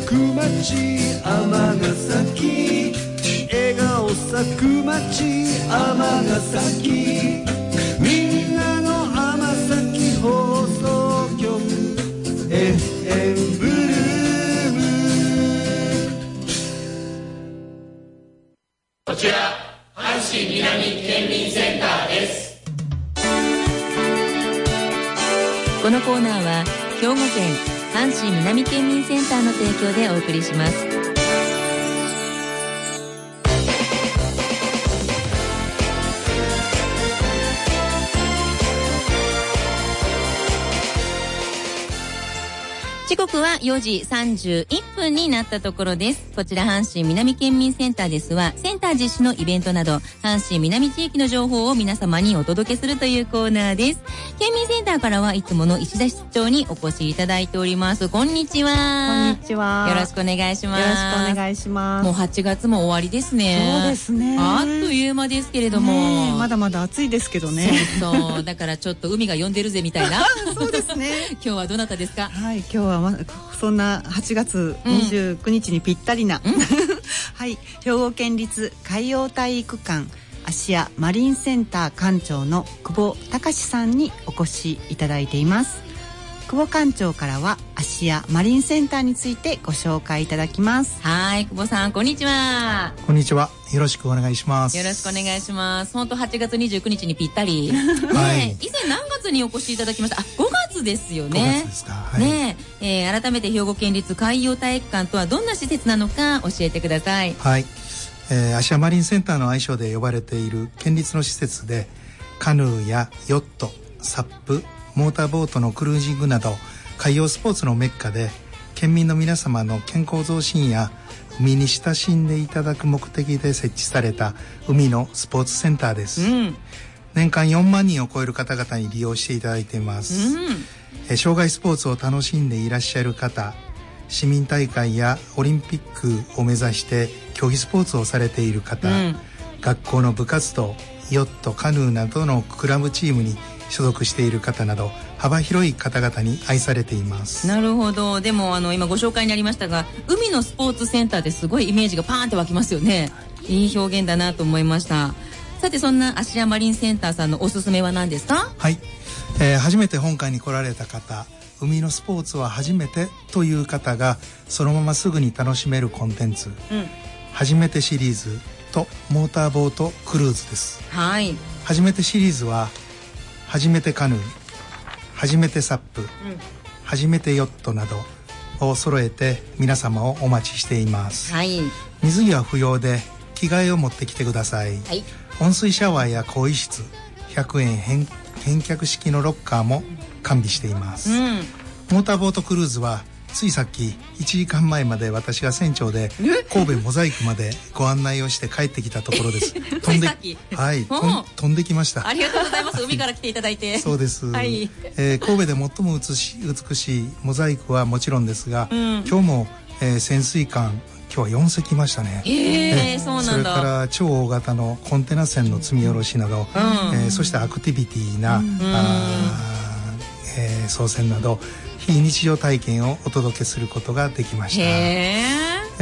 く街尼崎、笑顔咲く街尼崎、みんなの尼崎放送局 FM ブルーム。 こちら阪神南県民センターです。 このコーナーは兵庫県阪神南県民センターの提供でお送りします。時刻は4時31分になったところです。こちら阪神南県民センターですは、センター実施のイベントなど阪神南地域の情報を皆様にお届けするというコーナーです。県民センターからはいつもの石田室長にお越しいただいております。こんにちは。 こんにちは。 よろしくお願いします。 よろしくお願いします。 もう8月も終わりですね。 そうですね。 あっという間ですけれども、 まだまだ暑いですけどね。 そうだからちょっと海が呼んでるぜみたいな。 そうですね。 今日はどなたですか？ はい、今日はそんな8月29日にぴったりな、はい、兵庫県立海洋体育館芦屋マリンセンター館長の久保隆さんにお越しいただいています。久保館長からは芦屋マリンセンターについてご紹介いただきます。 はい、久保さんこんにちは。 こんにちは、よろしくお願いします。 よろしくお願いします。本当8月29日にぴったり、 はい、 以前何月にお越しいただきました？5月ですよね。 5月ですか。はい、 ねえ、改めて兵庫県立海洋体育館とはどんな施設なのか教えてください。 はい、芦屋マリンセンターの愛称で呼ばれている県立の施設で、カヌーやヨット、サップ、モーターボートのクルージングなど海洋スポーツのメッカで、県民の皆様の健康増進や海に親しんでいただく目的で設置された海のスポーツセンターです。年間4万人を超える方々に利用していただいています。障害スポーツを楽しんでいらっしゃる方、市民大会やオリンピックを目指して競技スポーツをされている方、学校の部活動、ヨット、カヌーなどのクラブチームに所属している方など幅広い方々に愛されています。 なるほど。でも今ご紹介にありましたが、海のスポーツセンターってすごいイメージがパーンって湧きますよね。いい表現だなと思いました。さて、そんな芦屋マリンセンターさんのおすすめは何ですか？ はい、初めて本館に来られた方、海のスポーツは初めてという方がそのまますぐに楽しめるコンテンツ、初めてシリーズとモーターボートクルーズです。 はい、 初めてシリーズは初めてカヌー、初めてサップ、初めてヨットなどを揃えて皆様をお待ちしています。 はい、 水着は不要で着替えを持ってきてください。 はい、 温水シャワーや更衣室、100円返却式のロッカーも完備しています。モーターボートクルーズはついさっき1時間前まで私が船長で神戸モザイクまでご案内をして帰ってきたところです。飛んできました。 ありがとうございます。海から来ていただいて。 そうです。はい、神戸で最も美しいモザイクはもちろんですが、今日も、潜水艦今日は4隻いましたね。 そうなんだ。 それから超大型のコンテナ船の積み下ろしなど、そしてアクティビティな、操船など非日常体験をお届けすることができました。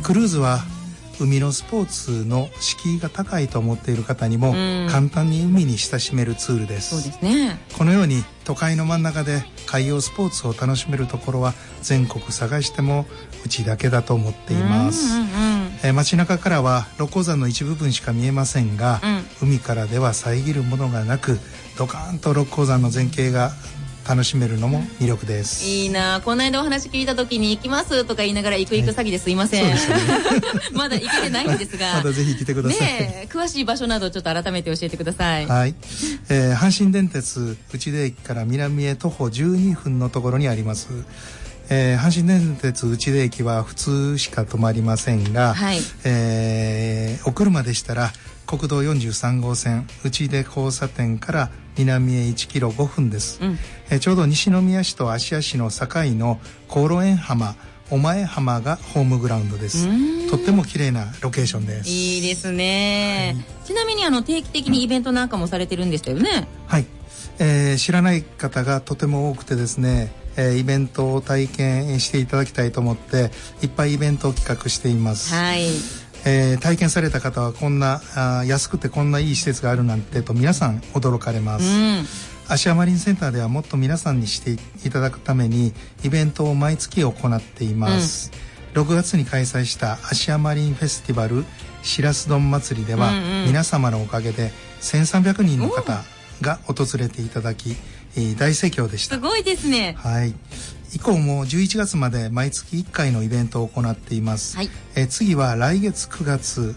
クルーズは海のスポーツの敷居が高いと思っている方にも簡単に海に親しめるツールです。 そうですね。 このように都会の真ん中で海洋スポーツを楽しめるところは全国探してもうちだけだと思っています。街中からは六甲山の一部分しか見えませんが、海からでは遮るものがなくドカーンと六甲山の全景が楽しめるのも魅力です。 いいな。この間お話聞いた時に行きますとか言いながら行く詐欺ですいません。まだ行けてないんですがまだぜひ来てください。 詳しい場所などちょっと改めて教えてください。 はい、阪神電鉄内出駅から南へ徒歩12分のところにあります。阪神電鉄内出駅は普通しか止まりませんが、お車でしたら国道43号線内出交差点から南へ1キロ5分です。ちょうど西宮市と芦屋市の境の香呂園浜、お前浜がホームグラウンドです。とっても綺麗なロケーションです。 いいですね。ちなみに定期的にイベントなんかもされてるんでしたよね。 はい、知らない方がとても多くてですね、 イベントを体験していただきたいと思っていっぱいイベントを企画しています。 はい。 体験された方はこんな安くてこんないい施設があるなんてと皆さん驚かれます。芦屋マリンセンターではもっと皆さんにしていただくためにイベントを毎月行っています。6月に開催した芦屋マリンフェスティバルしらす丼祭りでは、皆様のおかげで1300人の方が訪れていただき、大盛況でした。 すごいですね。 はい。以降も11月まで毎月1回のイベントを行っています。はい。次は来月9月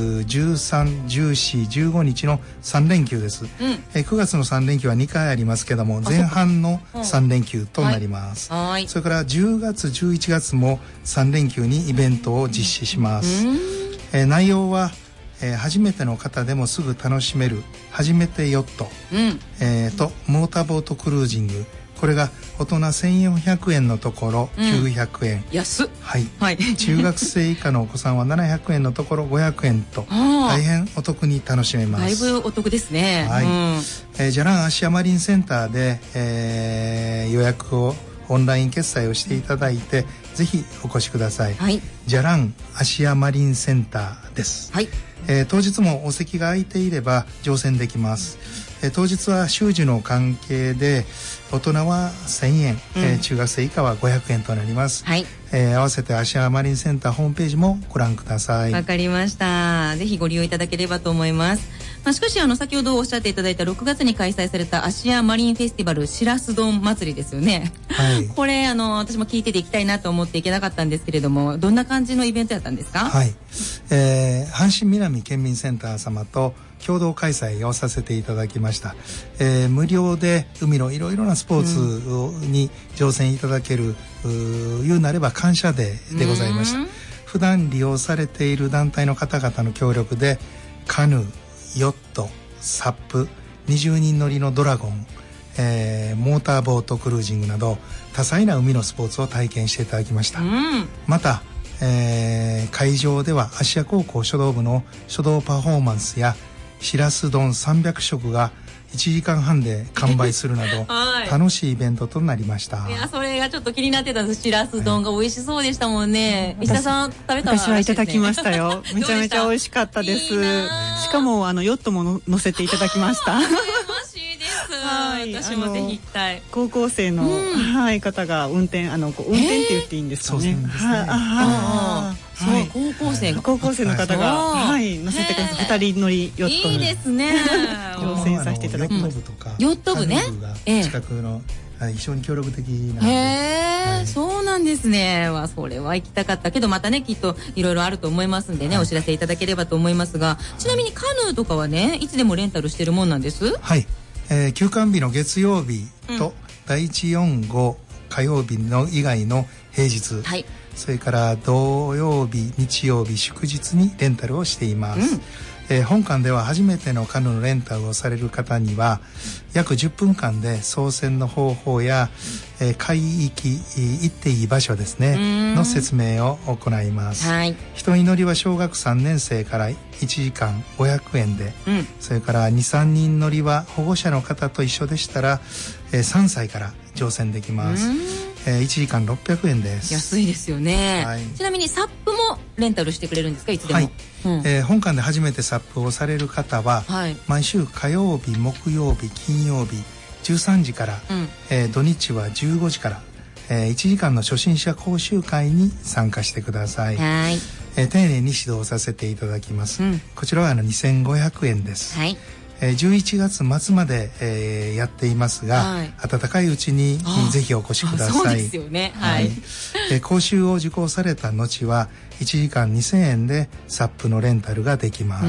13、14、15日の3連休です。9月の3連休は2回ありますけども、前半の3連休となります。はい。それから10月、11月も3連休にイベントを実施します。内容は、初めての方でもすぐ楽しめる初めてヨット、とモーターボートクルージング、これが大人1400円のところ900円、 安っ。 はい、はい、中学生以下のお子さんは700円のところ500円と大変お得に楽しめます。 だいぶお得ですね。 はい。じゃらん芦屋マリンセンターで、予約をオンライン決済をしていただいてぜひお越しください。はい。じゃらん芦屋マリンセンターです。はい。当日もお席が空いていれば乗船できます。当日は習字の関係で大人は1000円、中学生以下は500円となります。はい。合わせて芦屋マリンセンターホームページもご覧ください。 わかりました。ぜひご利用いただければと思います。しかし先ほどおっしゃっていただいた6月に開催された芦屋マリンフェスティバルしらす丼祭りですよね。はい。これ私も聞いてて行きたいなと思って行けなかったんですけれども、どんな感じのイベントやったんですか？はい。 阪神南県民センター様と共同開催をさせていただきました。無料で海のいろいろなスポーツに乗船いただける、言うなれば感謝デーでございました。普段利用されている団体の方々の協力でカヌー、ヨット、サップ、20人乗りのドラゴン、モーターボートクルージングなど多彩な海のスポーツを体験していただきました。また、会場では芦屋高校書道部の書道パフォーマンスやしらす丼300食が1時間半で完売するなど、はい、楽しいイベントとなりました。 いや、それがちょっと気になってたんです。しらす丼が美味しそうでしたもんね。石田さん食べたら、 私はいただきましたよ。めちゃめちゃ美味しかったです。しかもヨットも乗せていただきました。 はい、私もぜひ行きたい。 高校生の、はい、方が運転って言っていいんですかね。 そう、 高校生の方が、はい、乗せてください。2人乗りヨットに。 いいですね。 乗船させていただきます。 ヨット部ね。 近くの非常に協力的なので。 へえ、そうなんですね。それは行きたかったけど、またね、きっといろいろあると思いますんでね、お知らせいただければと思いますが、ちなみにカヌーとかはね、いつでもレンタルしてるもんなんです？ はい。休館日の月曜日と第1、4、5火曜日の以外の平日、はい、それから土曜日、日曜日、祝日にレンタルをしています。本館では初めてのカヌーのレンタルをされる方には約10分間で操船の方法や、海域、行っていい場所ですねの説明を行います。はい、一人乗りは小学3年生から1時間500円で、それから2、3人乗りは保護者の方と一緒でしたら、3歳から乗船できます。1時間600円です。 安いですよね。はい、ちなみにサップもレンタルしてくれるんですか？いつでも。はい。 本館で初めてサップをされる方は、はい、毎週火曜日、木曜日、金曜日13時から、土日は15時から、1時間の初心者講習会に参加してください。はい。丁寧に指導させていただきます。こちらは2500円です。はい。11月末まで、やっていますが、はい、暖かいうちにぜひお越しください。 そうですよね。はい。 講習を受講された後は1時間2000円でサップのレンタルができます。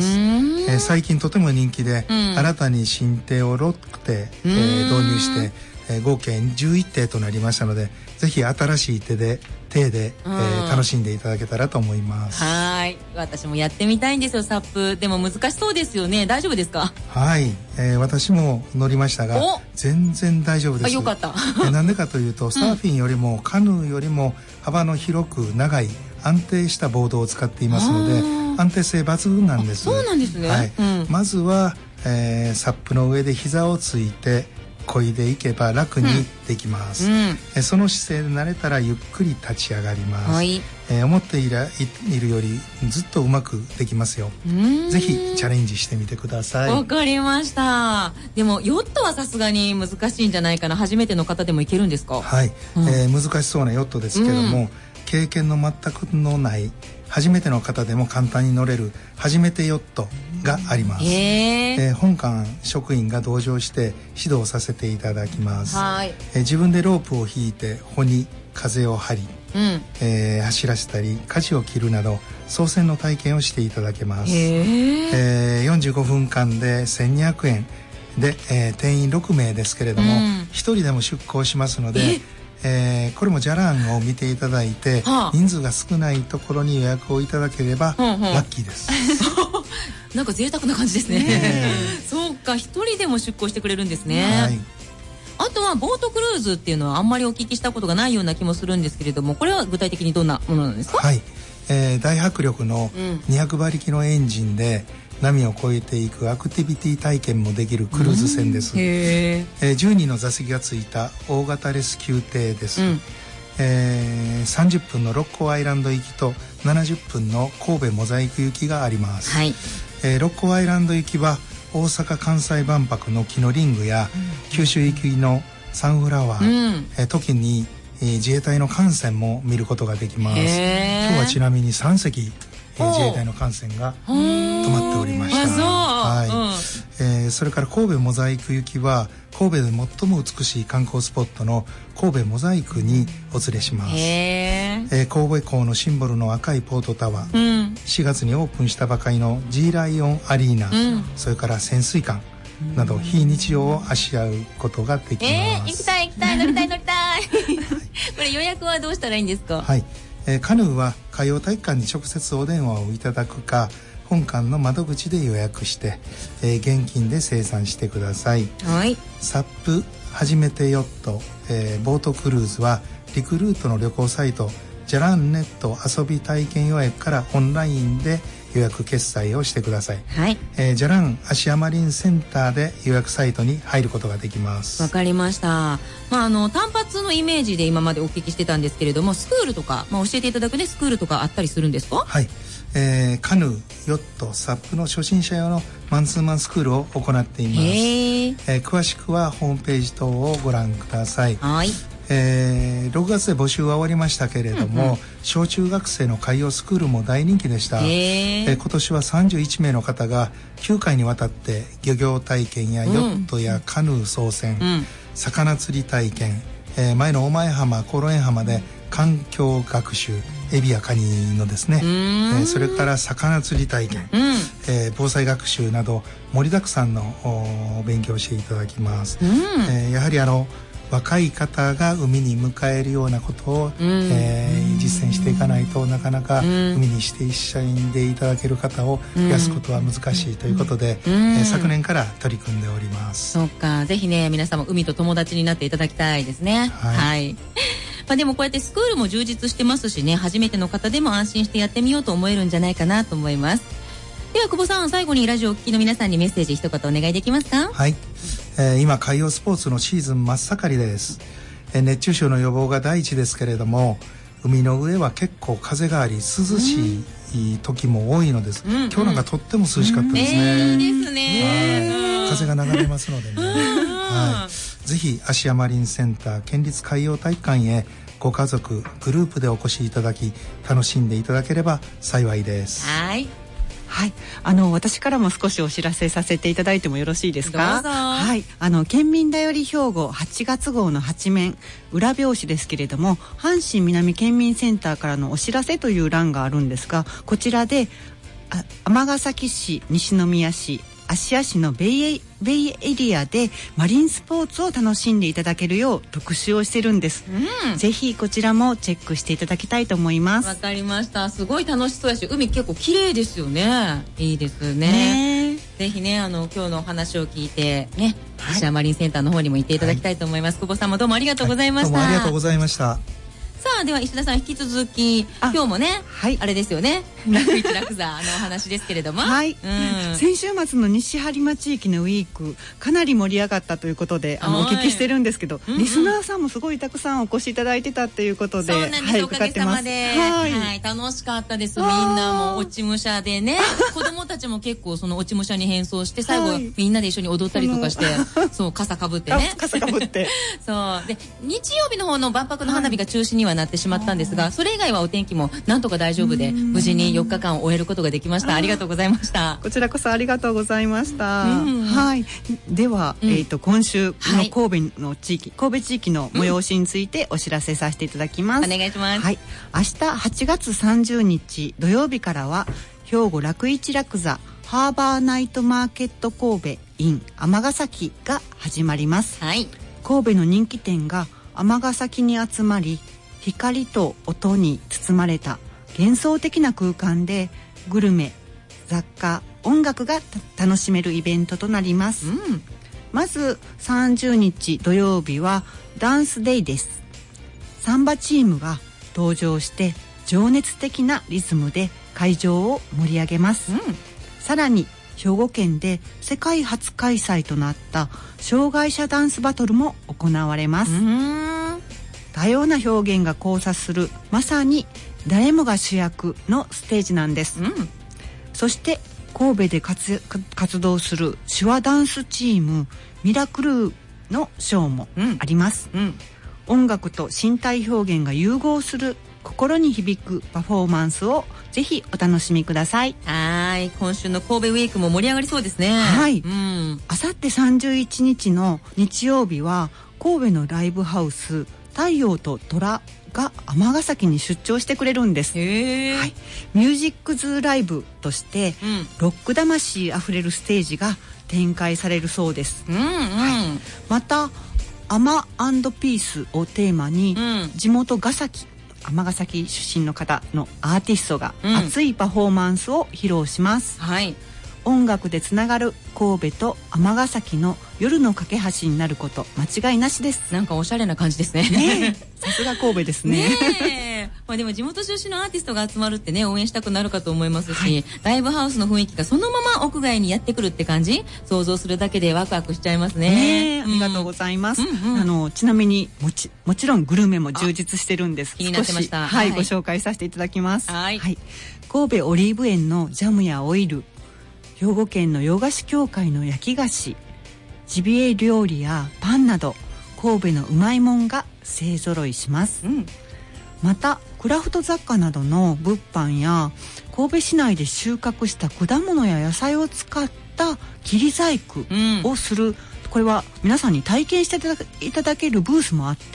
最近とても人気で、新たに新艇を6艇、導入して、合計11艇となりましたので、ぜひ新しい艇で楽しんでいただけたらと思います。 はい、私もやってみたいんですよ、サップ。でも難しそうですよね。大丈夫ですか？ はい、私も乗りましたが全然大丈夫です。 よかった。 なんでかというと、サーフィンよりもカヌーよりも幅の広く長い安定したボードを使っていますので、安定性抜群なんです。 そうなんですね。 はい。まずは、サップの上で膝をついて漕いでいけば楽にできます、その姿勢で慣れたらゆっくり立ち上がります、はい、思っているよりずっとうまくできますよ。ぜひチャレンジしてみてください。 わかりました。でもヨットはさすがに難しいんじゃないかな。初めての方でもいけるんですか？ はい、難しそうなヨットですけども、経験の全くのない初めての方でも簡単に乗れる初めてヨットがあります、本館職員が同乗して指導させていただきます。はい、自分でロープを引いて帆に風を張り、走らせたり舵を切るなど操船の体験をしていただけます。45分間で1200円で、定員6名ですけれども、1人でも出港しますので、これもじゃらんを見ていただいて、人数が少ないところに予約をいただければラッキーです。 なんか贅沢な感じですね。そうか、一人でも出港してくれるんですね。はい、あとはボートクルーズっていうのはあんまりお聞きしたことがないような気もするんですけれども、これは具体的にどんなものなんですか？はい、 大迫力の200馬力のエンジンで波を越えていくアクティビティ体験もできるクルーズ船です。10人の座席がついた大型レスキュー艇です。30分の六甲アイランド行きと70分の神戸モザイク行きがあります。はい、六甲アイランド行きは大阪・関西万博の木のリングや、九州行きのサンフラワー、時に自衛隊の艦船も見ることができます。今日はちなみに3隻自衛隊の艦船が止まっておりました。はい、それから神戸モザイク行きは神戸で最も美しい観光スポットの神戸モザイクにお連れします。神戸港のシンボルの赤いポートタワー、4月にオープンしたばかりの G ライオンアリーナ、それから潜水艦など非日常を足し合うことができます。 行きたい乗りたいこれ予約はどうしたらいいんですか？ はい、カヌーは海洋体育館に直接お電話をいただくか、本館の窓口で予約して、現金で精算してください。はい、サップ初めてヨット、ボートクルーズはリクルートの旅行サイトじゃらんネット遊び体験予約からオンラインで予約決済をしてください。はい、じゃらん芦屋マリンセンターで予約サイトに入ることができます。 わかりました。単発のイメージで今までお聞きしてたんですけれども、スクールとか、教えていただくね、スクールとかあったりするんですか？はい、 カヌー、ヨット、サップの初心者用のマンツーマンスクールを行っています。詳しくはホームページ等をご覧ください。はい、6月で募集は終わりましたけれども、小中学生の海洋スクールも大人気でした。今年は31名の方が9回にわたって漁業体験やヨットやカヌー操船、魚釣り体験、前の大前浜、コロエン浜で環境学習、エビやカニのですね、それから魚釣り体験、防災学習など盛りだくさんの勉強をしていただきます。やはり若い方が海に迎えるようなことを、実践していかないとなかなか海にして一緒にでいただける方を増やすことは難しいということで、昨年から取り組んでおります。 そうか、ぜひね、皆さんも海と友達になっていただきたいですね。はい、でもこうやってスクールも充実してますしね、初めての方でも安心してやってみようと思えるんじゃないかなと思います。では久保さん、最後にラジオをお聞きの皆さんにメッセージ一言お願いできますか？ はい、今海洋スポーツのシーズン真っ盛りです。熱中症の予防が第一ですけれども、海の上は結構風があり涼しい時も多いのです。今日なんかとっても涼しかったですね。 いいですね。 風が流れますのでね。はい、ぜひ芦屋マリンセンター県立海洋体育館へご家族グループでお越しいただき、楽しんでいただければ幸いです。 はい、はい、私からも少しお知らせさせていただいてもよろしいですか？ どうぞ。 はい、県民だより兵庫8月号の8面裏表紙ですけれども、阪神南県民センターからのお知らせという欄があるんですが、こちらで尼崎市、西宮市、芦屋市のベイエリアでマリンスポーツを楽しんでいただけるよう特集をしてるんです。ぜひこちらもチェックしていただきたいと思います。 わかりました。すごい楽しそうやし、海結構綺麗ですよね。いいですね。ぜひね、今日のお話を聞いてね、芦屋マリンセンターの方にも行っていただきたいと思います。久保さんもどうもありがとうございました。 どうもありがとうございました。 さでは石田さん引き続き今日もね、 はい、 あれですよね、楽市楽座のお話ですけれども、 はい、先週末の西播磨地域のウィークかなり盛り上がったということでお聞きしてるんですけど、リスナーさんもすごいたくさんお越しいただいてたっていうことで、 そうなんです、はい、おかげさまで、はい、楽しかったです。みんなも落ち武者でね子供たちも結構その落ち武者に変装して最後みんなで一緒に踊ったりとかして、そう傘かぶってね傘かぶってそうで日曜日の方の万博の花火が中止にはなってしまったんですが、それ以外はお天気もなんとか大丈夫で無事に4日間終えることができました。ありがとうございました。 こちらこそありがとうございました。はい、では、今週の神戸の地域、神戸地域の催しについてお知らせさせていただきます。 お願いします。 はい、明日8月30日土曜日からは兵庫楽市楽座ハーバーナイトマーケット神戸 in 尼崎が始まります。 はい、 神戸の人気店が尼崎に集まり、光と音に包まれた幻想的な空間でグルメ、雑貨、音楽が楽しめるイベントとなります。まず30日土曜日はダンスデイです。サンバチームが登場して情熱的なリズムで会場を盛り上げます。さらに兵庫県で世界初開催となった障害者ダンスバトルも行われます。多様な表現が交差するまさに誰もが主役のステージなんです。そして神戸で活動する手話ダンスチームミラクルーのショーもあります。音楽と身体表現が融合する心に響くパフォーマンスをぜひお楽しみください。 はい、今週の神戸ウィークも盛り上がりそうですね。 はい、あさって31日の日曜日は神戸のライブハウス太陽と虎が尼崎に出張してくれるんです。はい、ミュージックズライブとして、ロック魂あふれるステージが展開されるそうです。またアマ&ピースをテーマに、地元尼崎出身の方のアーティストが熱いパフォーマンスを披露します。音楽でつながる神戸と尼崎の夜の架け橋になること間違いなしです。 なんかおしゃれな感じですね。 さすが神戸ですね。 まあでも地元出身のアーティストが集まるってね、応援したくなるかと思いますし、ライブハウスの雰囲気がそのまま屋外にやってくるって感じ、想像するだけでワクワクしちゃいますね。 ありがとうございます。ちなみにもちろんグルメも充実してるんです。 気になってました。 ご紹介させていただきます。神戸オリーブ園のジャムやオイル、兵庫県の洋菓子協会の焼き菓子、ジビエ料理やパンなど神戸のうまいもんが勢ぞろいします。またクラフト雑貨などの物販や神戸市内で収穫した果物や野菜を使った切り細工をする、これは皆さんに体験していただけるブースもあって、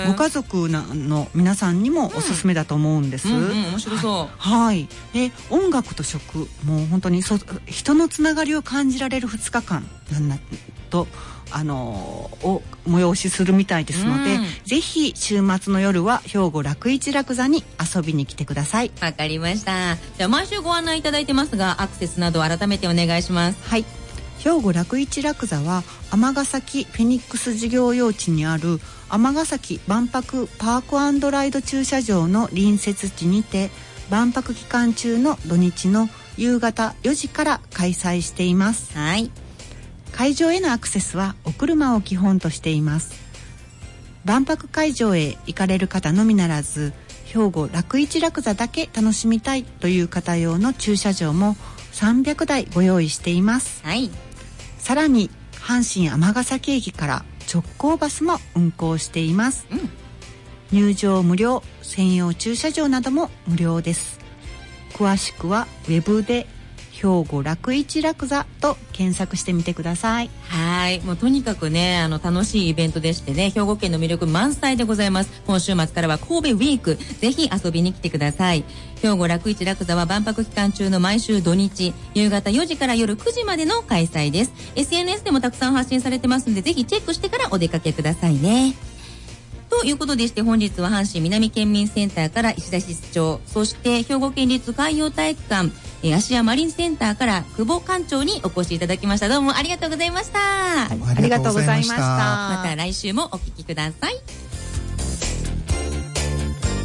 ご家族の皆さんにもおすすめだと思うんです。 面白そう。 で音楽と食、もう本当に人のつながりを感じられる2日間とを催しするみたいですので、ぜひ週末の夜は兵庫楽市楽座に遊びに来てください。 わかりました。じゃあ毎週ご案内いただいてますが、アクセスなど改めてお願いします。 はい、兵庫楽市楽座は尼崎フェニックス事業用地にある尼崎万博パーク&ライド駐車場の隣接地にて、万博期間中の土日の夕方4時から開催しています。会場へのアクセスはお車を基本としています。万博会場へ行かれる方のみならず、兵庫楽市楽座だけ楽しみたいという方用の駐車場も300台ご用意しています。さらに阪神尼崎駅から直行バスも運行しています。入場無料、専用駐車場なども無料です。詳しくはウェブで兵庫楽市楽座と検索してみてください。 もうとにかくね、楽しいイベントでしてね、兵庫県の魅力満載でございます。今週末からは神戸ウィーク、ぜひ遊びに来てください。兵庫楽市楽座は万博期間中の毎週土日夕方4時から夜9時までの開催です。 SNS でもたくさん発信されてますので、ぜひチェックしてからお出かけくださいね。ということでして、本日は阪神南県民センターから石田室長、そして兵庫県立海洋体育館芦屋マリンセンターから久保館長にお越しいただきました。どうもありがとうございました。 ありがとうございました。 また来週もお聞きください。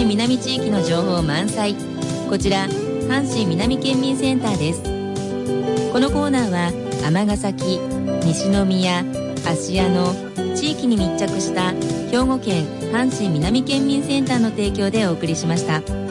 南地域の情報満載。こちら阪神南県民センターです。このコーナーは尼崎、西宮、芦屋の地域に密着した兵庫県阪神南県民センターの提供でお送りしました。